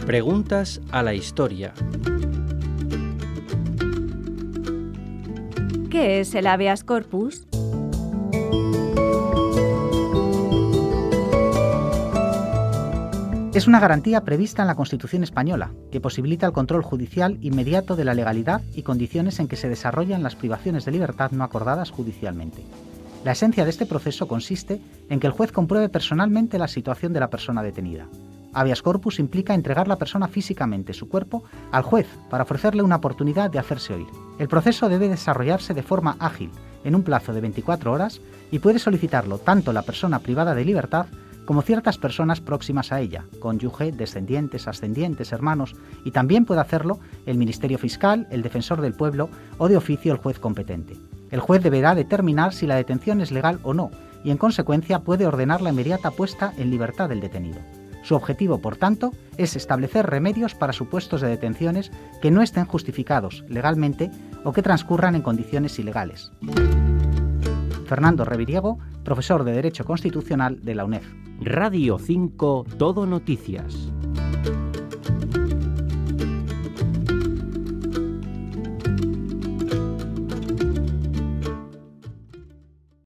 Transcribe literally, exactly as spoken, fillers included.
Preguntas a la historia. ¿Qué es el habeas corpus? Es una garantía prevista en la Constitución española, que posibilita el control judicial inmediato de la legalidad y condiciones en que se desarrollan las privaciones de libertad no acordadas judicialmente. La esencia de este proceso consiste en que el juez compruebe personalmente la situación de la persona detenida. Habeas corpus implica entregar la persona físicamente, su cuerpo, al juez para ofrecerle una oportunidad de hacerse oír. El proceso debe desarrollarse de forma ágil, en un plazo de veinticuatro horas, y puede solicitarlo tanto la persona privada de libertad como ciertas personas próximas a ella, cónyuge, descendientes, ascendientes, hermanos, y también puede hacerlo el Ministerio Fiscal, el Defensor del Pueblo o de oficio el juez competente. El juez deberá determinar si la detención es legal o no, y en consecuencia puede ordenar la inmediata puesta en libertad del detenido. Su objetivo, por tanto, es establecer remedios para supuestos de detenciones que no estén justificados legalmente o que transcurran en condiciones ilegales. Fernando Reviriego, profesor de Derecho Constitucional de la UNED. Radio cinco Todo Noticias.